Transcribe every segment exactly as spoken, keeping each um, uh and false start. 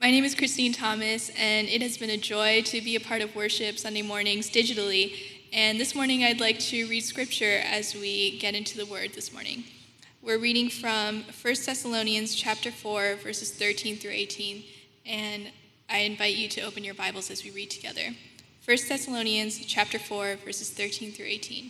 My name is Christine Thomas, and it has been a joy to be a part of worship Sunday mornings digitally. And this morning I'd like to read scripture as we get into the word this morning. We're reading from First Thessalonians chapter four, verses thirteen through eighteen, and I invite you to open your Bibles as we read together. First Thessalonians chapter four, verses thirteen through eighteen.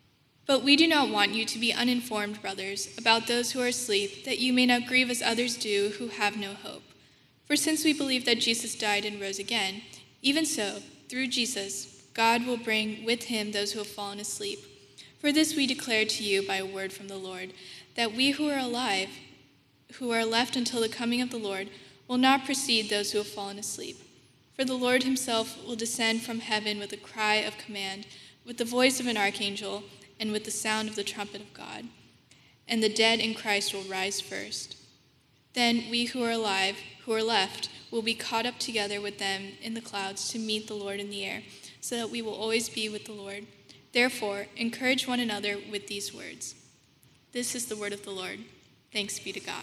But we do not want you to be uninformed, brothers, about those who are asleep, that you may not grieve as others do who have no hope. For since we believe that Jesus died and rose again, even so, through Jesus, God will bring with him those who have fallen asleep. For this we declare to you by a word from the Lord, that we who are alive, who are left until the coming of the Lord, will not precede those who have fallen asleep. For the Lord himself will descend from heaven with a cry of command, with the voice of an archangel, and with the sound of the trumpet of God. And the dead in Christ will rise first. Then we who are alive, who are left, will be caught up together with them in the clouds to meet the Lord in the air, so that we will always be with the Lord. Therefore, encourage one another with these words. This is the word of the Lord. Thanks be to God.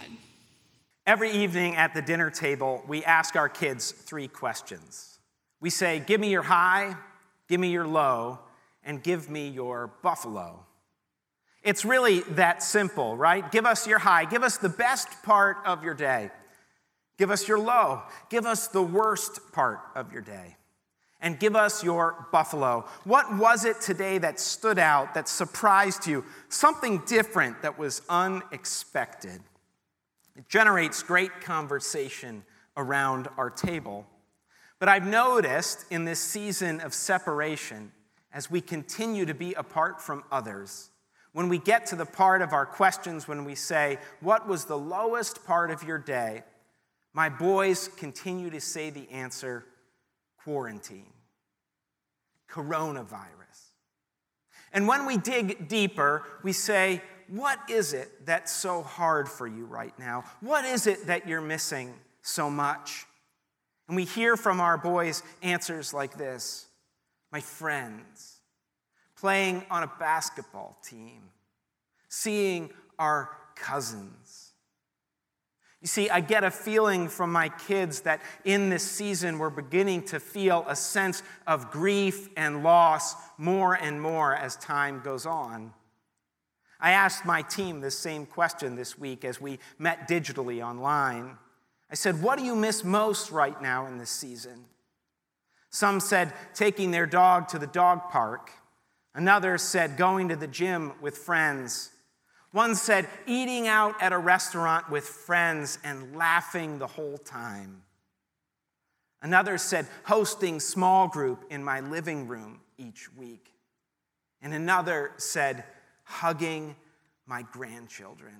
Every evening at the dinner table, we ask our kids three questions. We say, give me your high, give me your low, and give me your buffalo. It's really that simple, right? Give us your high. Give us the best part of your day. Give us your low. Give us the worst part of your day. And give us your buffalo. What was it today that stood out, that surprised you? Something different that was unexpected. It generates great conversation around our table. But I've noticed in this season of separation, as we continue to be apart from others, when we get to the part of our questions when we say, what was the lowest part of your day? My boys continue to say the answer, quarantine, coronavirus. And when we dig deeper, we say, what is it that's so hard for you right now? What is it that you're missing so much? And we hear from our boys answers like this, my friends, playing on a basketball team, seeing our cousins. You see, I get a feeling from my kids that in this season we're beginning to feel a sense of grief and loss more and more as time goes on. I asked my team this same question this week as we met digitally online. I said, what do you miss most right now in this season? Some said taking their dog to the dog park. Another said going to the gym with friends. One said eating out at a restaurant with friends and laughing the whole time. Another said hosting small group in my living room each week. And another said hugging my grandchildren.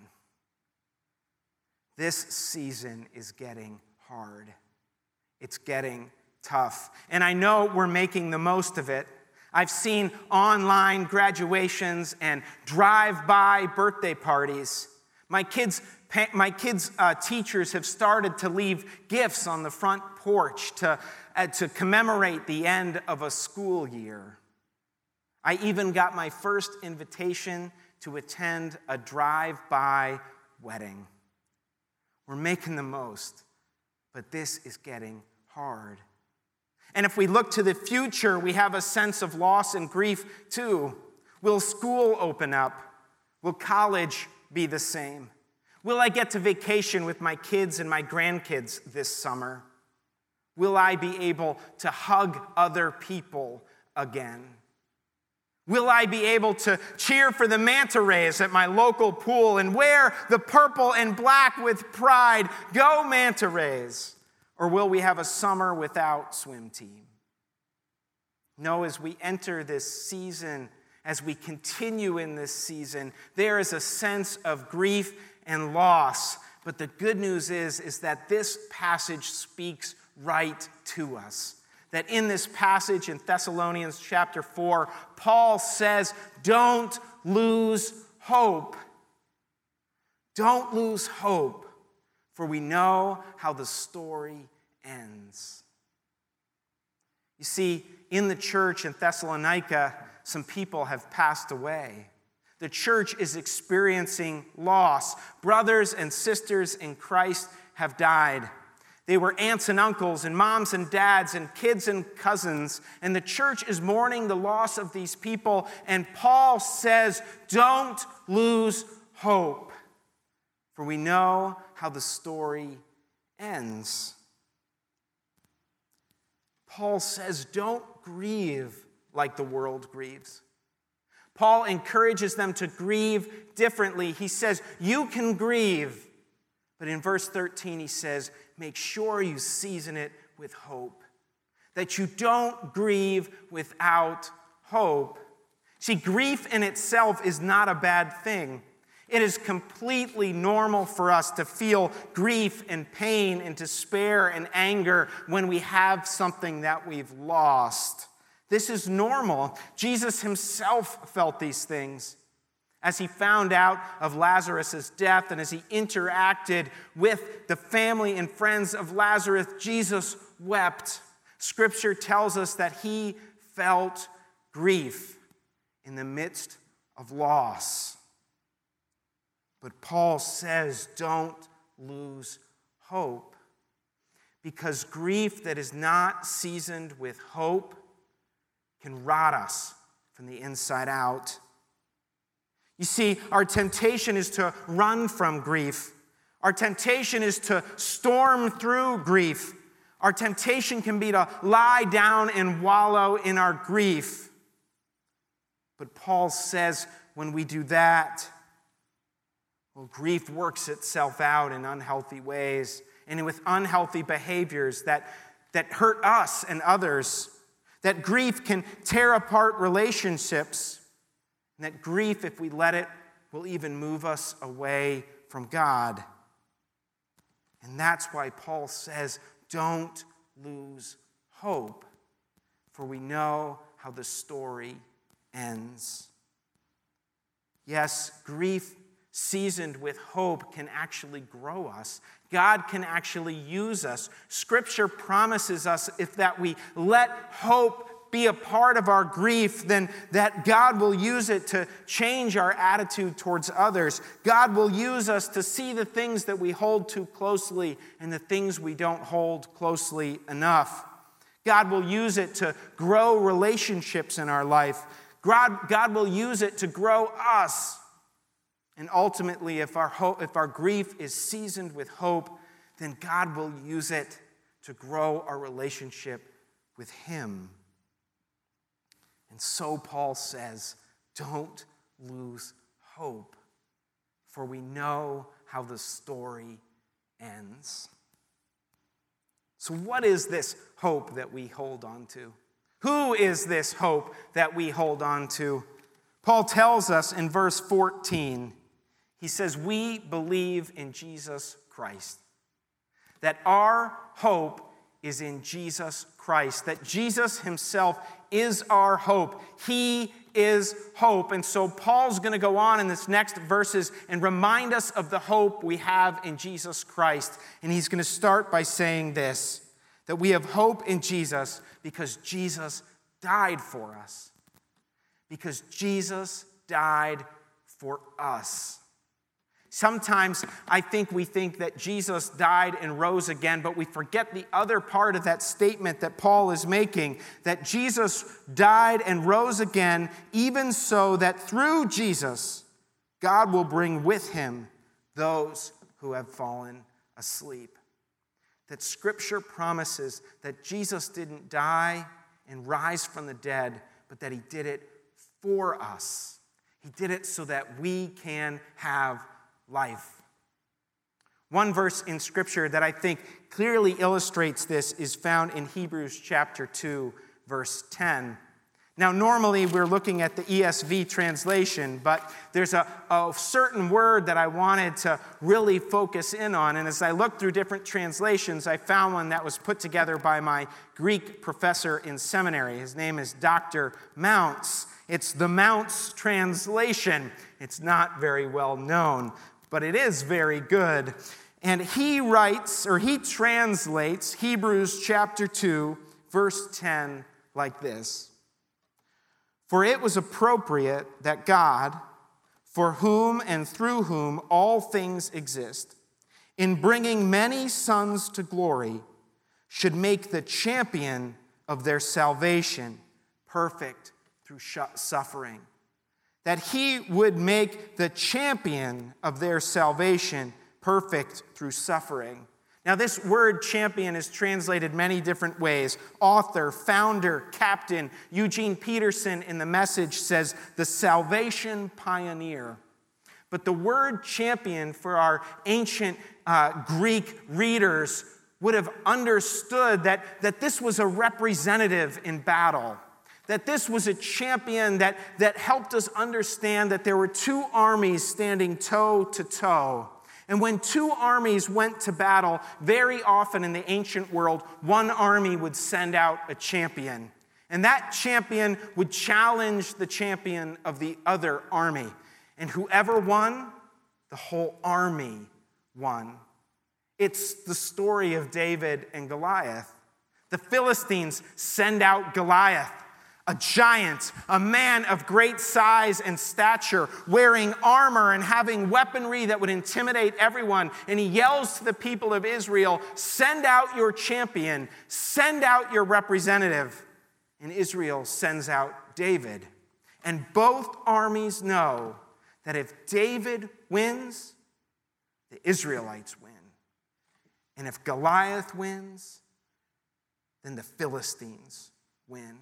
This season is getting hard. It's getting tough. And I know we're making the most of it. I've seen online graduations and drive-by birthday parties. My kids' my kids' uh, teachers have started to leave gifts on the front porch to, uh, to commemorate the end of a school year. I even got my first invitation to attend a drive-by wedding. We're making the most, but this is getting hard. And if we look to the future, we have a sense of loss and grief too. Will school open up? Will college be the same? Will I get to vacation with my kids and my grandkids this summer? Will I be able to hug other people again? Will I be able to cheer for the manta rays at my local pool and wear the purple and black with pride? Go manta rays! Or will we have a summer without swim team? No, as we enter this season, as we continue in this season, there is a sense of grief and loss. But the good news is, is that this passage speaks right to us. That in this passage in Thessalonians chapter four, Paul says, don't lose hope. Don't lose hope. For we know how the story ends. You see, in the church in Thessalonica, some people have passed away. The church is experiencing loss. Brothers and sisters in Christ have died. They were aunts and uncles and moms and dads and kids and cousins. And the church is mourning the loss of these people. And Paul says, don't lose hope, for we know how the story ends. Paul says, don't grieve like the world grieves. Paul encourages them to grieve differently. He says, you can grieve. But in verse thirteen, he says, make sure you season it with hope. That you don't grieve without hope. See, grief in itself is not a bad thing. It is completely normal for us to feel grief and pain and despair and anger when we have something that we've lost. This is normal. Jesus himself felt these things. As he found out of Lazarus' death and as he interacted with the family and friends of Lazarus, Jesus wept. Scripture tells us that he felt grief in the midst of loss. But Paul says, don't lose hope, because grief that is not seasoned with hope can rot us from the inside out. You see, our temptation is to run from grief. Our temptation is to storm through grief. Our temptation can be to lie down and wallow in our grief. But Paul says when we do that, well, grief works itself out in unhealthy ways and with unhealthy behaviors that, that hurt us and others. That grief can tear apart relationships. And that grief, if we let it, will even move us away from God. And that's why Paul says, don't lose hope, for we know how the story ends. Yes, grief seasoned with hope can actually grow us. God can actually use us. Scripture promises us if that we let hope be a part of our grief, then that God will use it to change our attitude towards others. God will use us to see the things that we hold too closely and the things we don't hold closely enough. God will use it to grow relationships in our life. God, God will use it to grow us. And ultimately, if our hope, if our grief is seasoned with hope, then God will use it to grow our relationship with Him. And so Paul says, don't lose hope, for we know how the story ends. So what is this hope that we hold on to? Who is this hope that we hold on to? Paul tells us in verse fourteen, he says, we believe in Jesus Christ. That our hope is in Jesus Christ. That Jesus himself is our hope. He is hope. And so Paul's going to go on in this next verses and remind us of the hope we have in Jesus Christ. And he's going to start by saying this, that we have hope in Jesus because Jesus died for us. Because Jesus died for us. Sometimes I think we think that Jesus died and rose again, but we forget the other part of that statement that Paul is making, that Jesus died and rose again, even so that through Jesus, God will bring with him those who have fallen asleep. That Scripture promises that Jesus didn't die and rise from the dead, but that he did it for us. He did it so that we can have life. One verse in Scripture that I think clearly illustrates this is found in Hebrews chapter two, verse ten. Now, normally we're looking at the E S V translation, but there's a, a certain word that I wanted to really focus in on. And as I looked through different translations, I found one that was put together by my Greek professor in seminary. His name is Doctor Mounts. It's the Mounts translation. It's not very well known, but it is very good. And he writes, or he translates Hebrews chapter two, verse ten like this. For it was appropriate that God, for whom and through whom all things exist, in bringing many sons to glory, should make the champion of their salvation perfect through suffering. That he would make the champion of their salvation perfect through suffering. Now, this word champion is translated many different ways. Author, founder, captain. Eugene Peterson in The Message says, the salvation pioneer. But the word champion for our ancient uh, Greek readers would have understood that, that this was a representative in battle. That this was a champion that, that helped us understand that there were two armies standing toe to toe. And when two armies went to battle, very often in the ancient world, one army would send out a champion. And that champion would challenge the champion of the other army. And whoever won, the whole army won. It's the story of David and Goliath. The Philistines send out Goliath, a giant, a man of great size and stature, wearing armor and having weaponry that would intimidate everyone. And he yells to the people of Israel, send out your champion, send out your representative. And Israel sends out David. And both armies know that if David wins, the Israelites win. And if Goliath wins, then the Philistines win.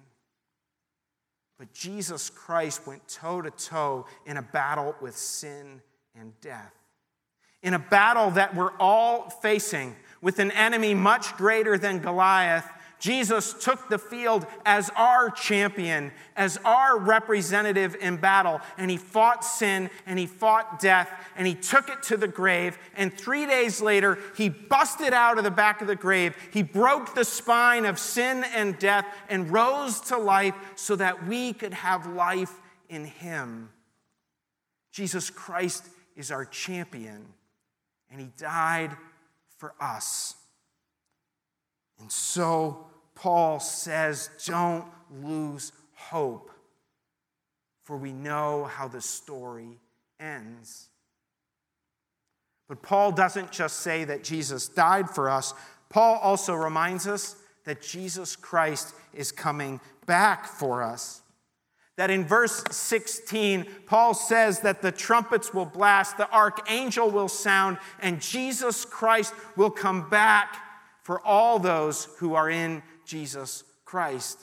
But Jesus Christ went toe-to-toe in a battle with sin and death. In a battle that we're all facing with an enemy much greater than Goliath, Jesus took the field as our champion, as our representative in battle, and he fought sin, and he fought death, and he took it to the grave, and three days later, he busted out of the back of the grave, he broke the spine of sin and death, and rose to life so that we could have life in him. Jesus Christ is our champion, and he died for us. And so Paul says, don't lose hope, for we know how the story ends. But Paul doesn't just say that Jesus died for us. Paul also reminds us that Jesus Christ is coming back for us. That in verse sixteen, Paul says that the trumpets will blast, the archangel will sound, and Jesus Christ will come back for all those who are in Jesus Christ.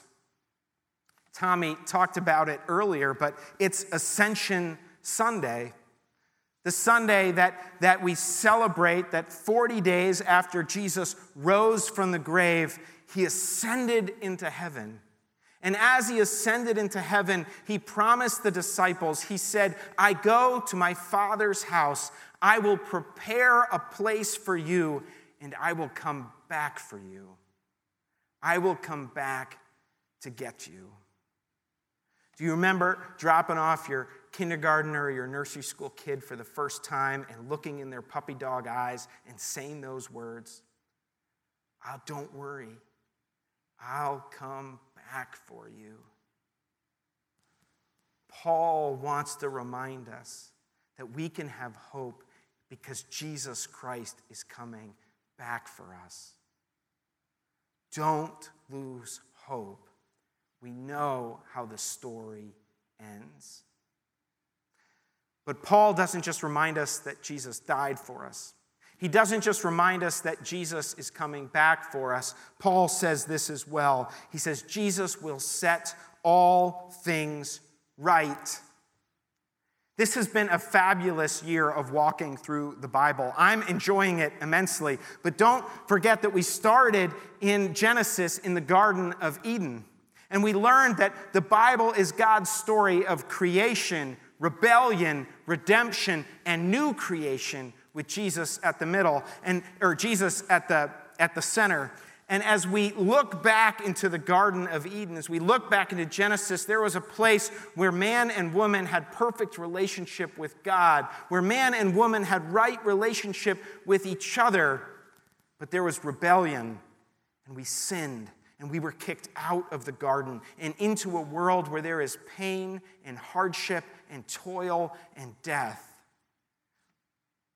Tommy talked about it earlier, but it's Ascension Sunday. The Sunday that, that we celebrate that forty days after Jesus rose from the grave, he ascended into heaven. And as he ascended into heaven, he promised the disciples, he said, I go to my Father's house. I will prepare a place for you, and I will come back for you. I will come back to get you. Do you remember dropping off your kindergartner or your nursery school kid for the first time and looking in their puppy dog eyes and saying those words? Oh, don't worry. I'll come back for you. Paul wants to remind us that we can have hope because Jesus Christ is coming back for us. Don't lose hope. We know how the story ends. But Paul doesn't just remind us that Jesus died for us. He doesn't just remind us that Jesus is coming back for us. Paul says this as well. He says, Jesus will set all things right. This has been a fabulous year of walking through the Bible. I'm enjoying it immensely. But don't forget that we started in Genesis in the Garden of Eden. And we learned that the Bible is God's story of creation, rebellion, redemption, and new creation with Jesus at the middle, and or Jesus at the, at the center. And as we look back into the Garden of Eden, as we look back into Genesis, there was a place where man and woman had perfect relationship with God, where man and woman had right relationship with each other. But there was rebellion, and we sinned, and we were kicked out of the garden and into a world where there is pain and hardship and toil and death.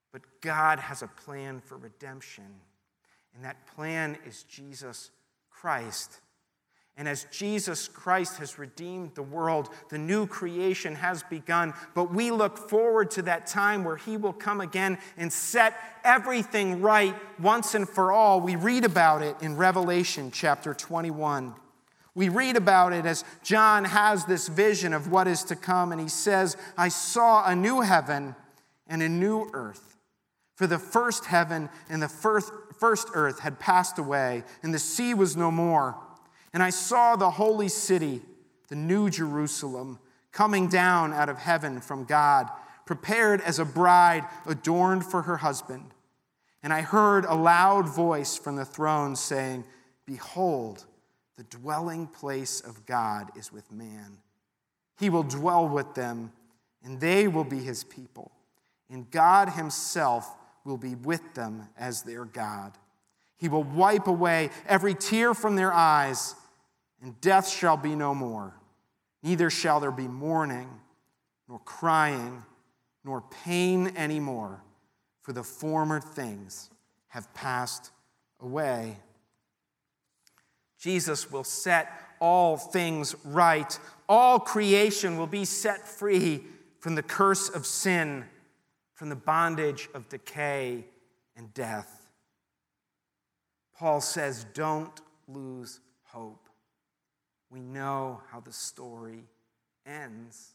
But God has a plan for redemption, and that plan is Jesus Christ. And as Jesus Christ has redeemed the world, the new creation has begun. But we look forward to that time where he will come again and set everything right once and for all. We read about it in Revelation chapter twenty-one. We read about it as John has this vision of what is to come, and he says, I saw a new heaven and a new earth. For the first heaven and the first, first earth had passed away, and the sea was no more. And I saw the holy city, the new Jerusalem, coming down out of heaven from God, prepared as a bride adorned for her husband. And I heard a loud voice from the throne saying, Behold, the dwelling place of God is with man. He will dwell with them, and they will be his people. And God himself will be with them as their God. He will wipe away every tear from their eyes, and death shall be no more. Neither shall there be mourning, nor crying, nor pain anymore, for the former things have passed away. Jesus will set all things right. All creation will be set free from the curse of sin, from the bondage of decay and death. Paul says, don't lose hope. We know how the story ends.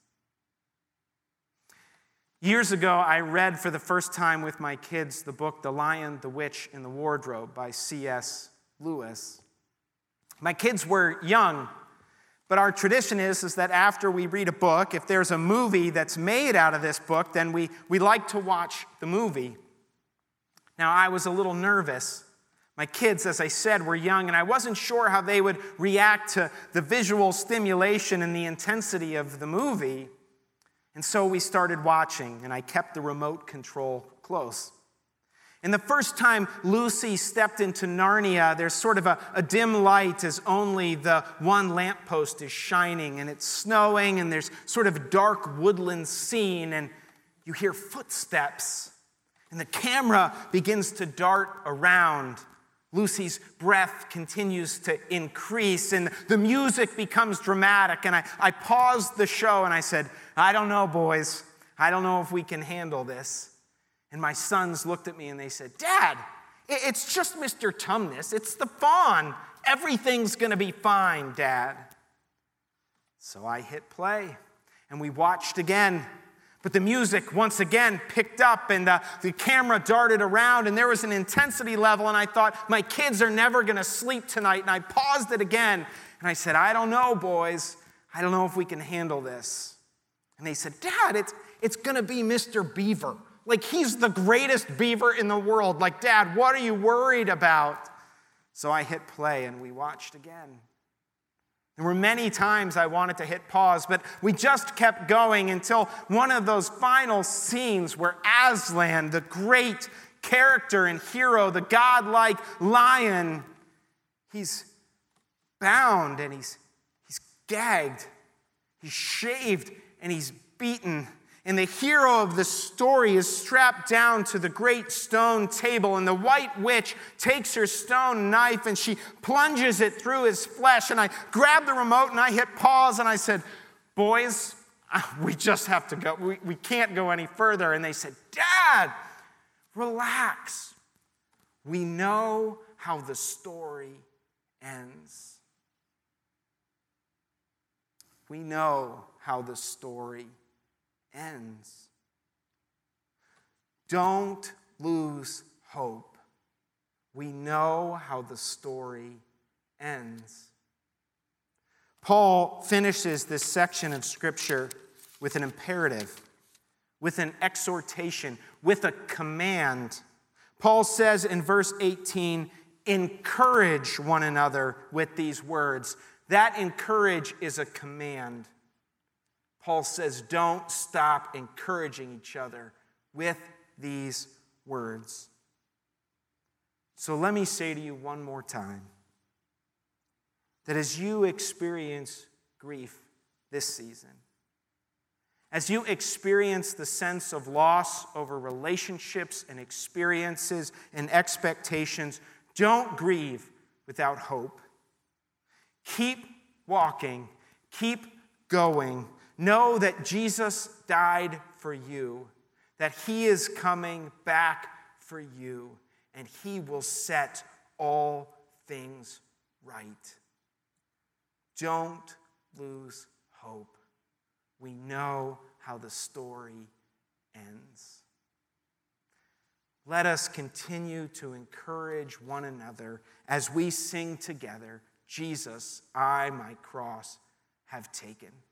Years ago, I read for the first time with my kids the book The Lion, the Witch, and the Wardrobe by C S Lewis. My kids were young, but our tradition is, is that after we read a book, if there's a movie that's made out of this book, then we, we like to watch the movie. Now, I was a little nervous. My kids, as I said, were young, and I wasn't sure how they would react to the visual stimulation and the intensity of the movie. And so we started watching, and I kept the remote control close. And the first time Lucy stepped into Narnia, there's sort of a, a dim light as only the one lamppost is shining, and it's snowing, and there's sort of a dark woodland scene, and you hear footsteps, and the camera begins to dart around. Lucy's breath continues to increase, and the music becomes dramatic, and I, I paused the show, and I said, I don't know, boys. I don't know if we can handle this. And my sons looked at me, and they said, Dad, it's just Mister Tumnus. It's the fawn. Everything's going to be fine, Dad. So I hit play, and we watched again. But the music once again picked up, and the, the camera darted around, and there was an intensity level, and I thought, my kids are never going to sleep tonight. And I paused it again, and I said, I don't know, boys. I don't know if we can handle this. And they said, Dad, it's, it's going to be Mister Beaver. Like, he's the greatest beaver in the world. Like, Dad, what are you worried about? So I hit play, and we watched again. There were many times I wanted to hit pause, but we just kept going until one of those final scenes where Aslan, the great character and hero, the godlike lion, he's bound and he's, he's gagged, he's shaved, and he's beaten. And the hero of the story is strapped down to the great stone table, and the white witch takes her stone knife and she plunges it through his flesh. And I grabbed the remote and I hit pause and I said, boys, we just have to go. We, we can't go any further. And they said, Dad, relax. We know how the story ends. We know how the story ends. Don't lose hope. We know how the story ends. Paul finishes this section of Scripture with an imperative, with an exhortation, with a command. Paul says in verse eighteen, encourage one another with these words. That encourage is a command. Paul says, don't stop encouraging each other with these words. So let me say to you one more time that as you experience grief this season, As you experience the sense of loss over relationships and experiences and expectations, don't grieve without hope. Keep walking, keep going. Know that Jesus died for you, that he is coming back for you, and he will set all things right. Don't lose hope. We know how the story ends. Let us continue to encourage one another as we sing together, Jesus, I my cross have taken.